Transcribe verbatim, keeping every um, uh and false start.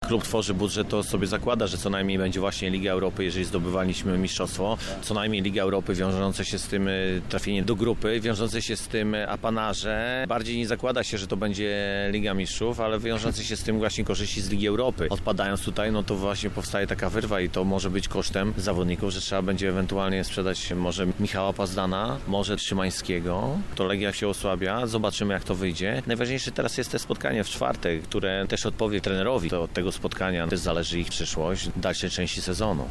klub tworzy budżet, to sobie zakłada, że co najmniej będzie właśnie Liga Europy, jeżeli zdobywaliśmy mistrzostwo, co najmniej Liga Europy wiążące się z tym trafienie do grupy, wiążące się z tym apanarze. Bardziej nie zakłada się, że to będzie Liga Mistrzów, ale wiążące się z tym właśnie korzyści z Ligi Europy. Odpadając tutaj, no to właśnie powstaje taka wyrwa i to może być kosztem zawodników, że trzeba będzie ewentualnie sprzedać może Michała Pazdana, może Szymańskiego. To Legia się osłabia, zobaczymy jak to wyjdzie. Najważniejsze teraz jest te spotkanie w czwartek, które też odpowie trenerowi. To od tego spotkania też zależy ich przyszłość w dalszej części sezonu.